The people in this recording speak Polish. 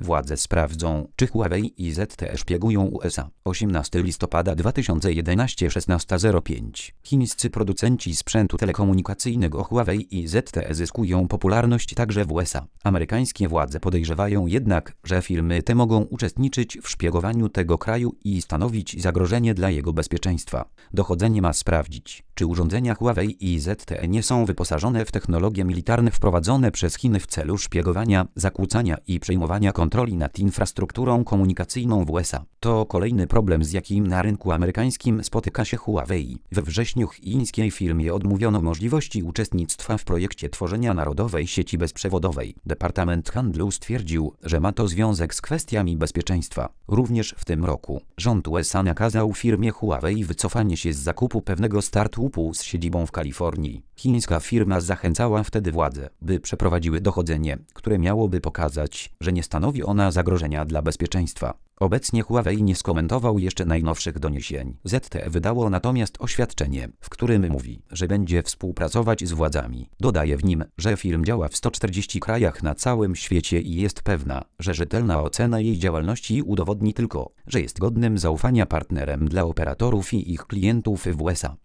Władze sprawdzą, czy Huawei i ZTE szpiegują USA. 18 listopada 2011 16:05. Chińscy producenci sprzętu telekomunikacyjnego Huawei i ZTE zyskują popularność także w USA. Amerykańskie władze podejrzewają jednak, że firmy te mogą uczestniczyć w szpiegowaniu tego kraju i stanowić zagrożenie dla jego bezpieczeństwa. Dochodzenie ma sprawdzić, czy urządzenia Huawei i ZTE nie są wyposażone w technologie militarne wprowadzone przez Chiny w celu szpiegowania, zakłócania i przejmowania kontroli nad infrastrukturą komunikacyjną w USA. To kolejny problem, z jakim na rynku amerykańskim spotyka się Huawei. We wrześniu chińskiej firmie odmówiono możliwości uczestnictwa w projekcie tworzenia narodowej sieci bezprzewodowej. Departament Handlu stwierdził, że ma to związek z kwestiami bezpieczeństwa. Również w tym roku rząd USA nakazał firmie Huawei wycofanie się z zakupu pewnego startupu z siedzibą w Kalifornii. Chińska firma zachęcała wtedy władze, by przeprowadziły dochodzenie, które miałoby pokazać, że nie stanowi ona zagrożenia dla bezpieczeństwa. Obecnie Huawei nie skomentował jeszcze najnowszych doniesień. ZTE wydało natomiast oświadczenie, w którym mówi, że będzie współpracować z władzami. Dodaje w nim, że firma działa w 140 krajach na całym świecie i jest pewna, że rzetelna ocena jej działalności udowodni tylko, że jest godnym zaufania partnerem dla operatorów i ich klientów w USA.